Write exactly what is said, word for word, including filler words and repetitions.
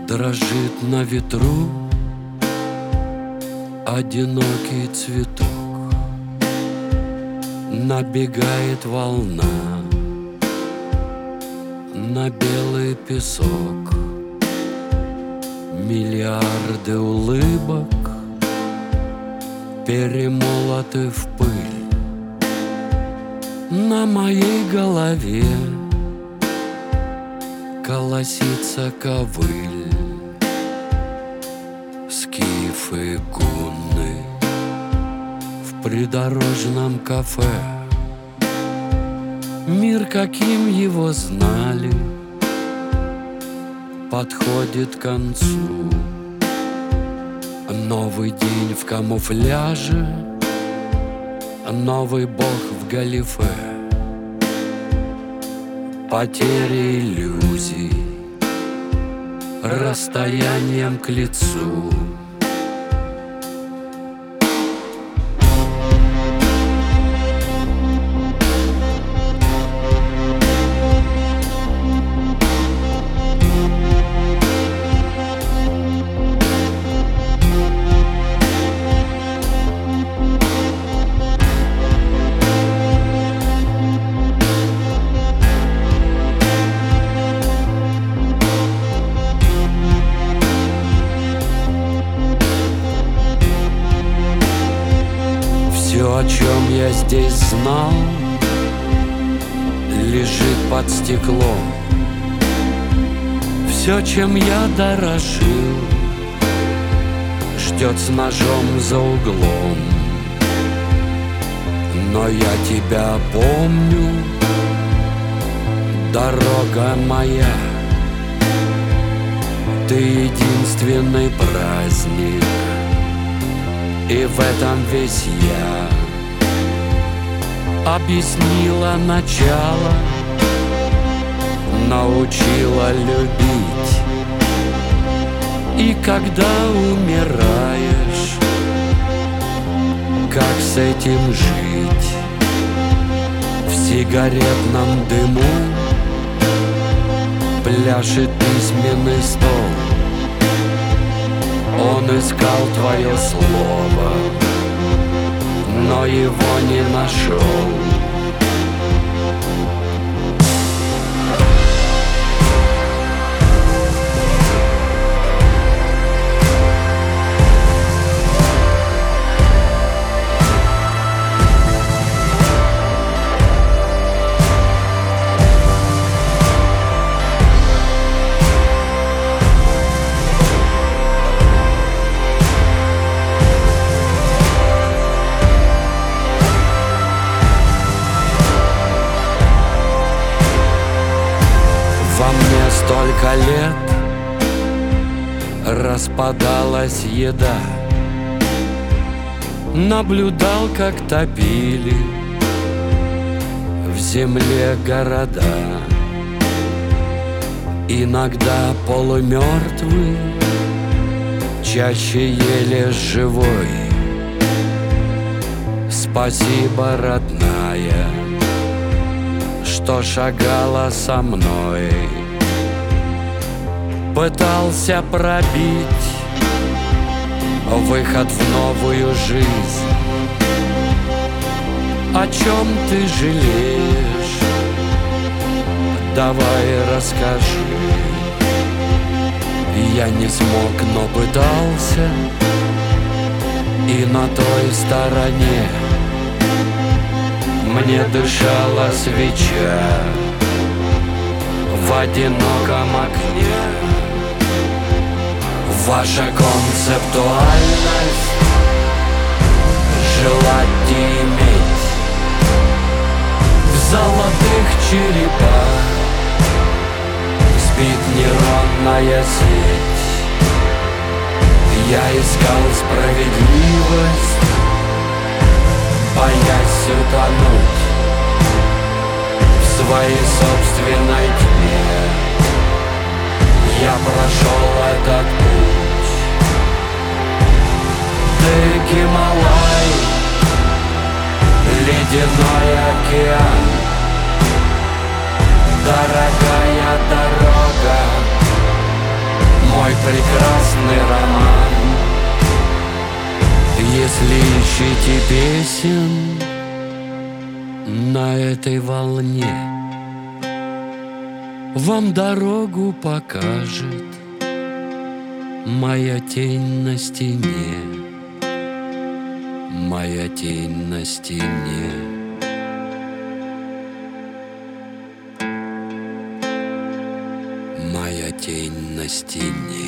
Дрожит на ветру одинокий цветок. Набегает волна на белый песок. Миллиарды улыбок перемолоты в пыль. На моей голове колосится ковыль. Скифы гунны в придорожном кафе. Мир, каким его знали, подходит к концу. Новый день в камуфляже, новый бог в галифе. Потери иллюзий расстоянием к лицу. Все, о чем я здесь знал, лежит под стеклом. Все, чем я дорожил, ждет с ножом за углом. Но я тебя помню, дорога моя. Ты единственный праздник, и в этом весь я. Объяснила начало, научила любить. И когда умираешь, как с этим жить? В сигаретном дыму пляшет письменный стол. Он искал твое слово, но его не нашел. Во мне столько лет распадалась еда. Наблюдал, как топили в земле города. Иногда полумертвый, чаще еле живой. Спасибо, родная, что шагала со мной. Пытался пробить выход в новую жизнь. О чем ты жалеешь? Давай расскажи. Я не смог, но пытался, и на той стороне мне дышала свеча в одиноком окне. Ваша концептуальность желать и иметь в золотых черепах спит нейронная сеть. Я искал справедливость, боясь утонуть в своей собственной тьме. Я прошел этот путь. Ты Гималай, ледяной океан, дорогая дорога, мой прекрасный роман. Если ищете песен на этой волне, вам дорогу покажет моя тень на стене, моя тень на стене. Моя тень на стене.